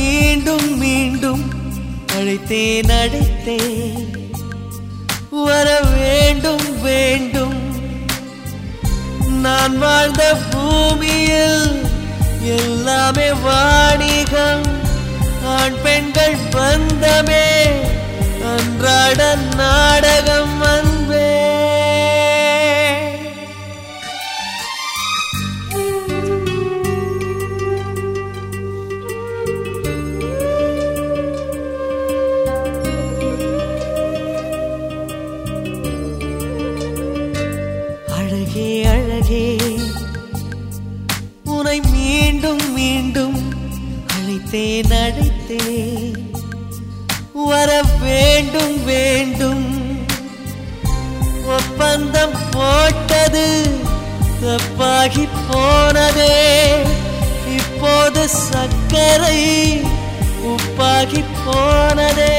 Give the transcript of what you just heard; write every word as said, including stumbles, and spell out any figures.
மீண்டும் மீண்டும் அழைத்தேன் அழைத்தேன் வர வேண்டும் வேண்டும். நான் வாழ்ந்த பூமியில் எல்லாமே வாணிகம், ஆண் பெண்கள் பந்தமே அன்றாட நாடகம் அன்பே. அழகே அழகே உன்னை மீண்டும் மீண்டும் அழைத்தேன் அழைத்தேன் வர வேண்டும் வேண்டும். ஒப்பந்தம் போட்டது தப்பாகி போனதே, இப்போது சர்க்கரை உப்பாகி போனதே.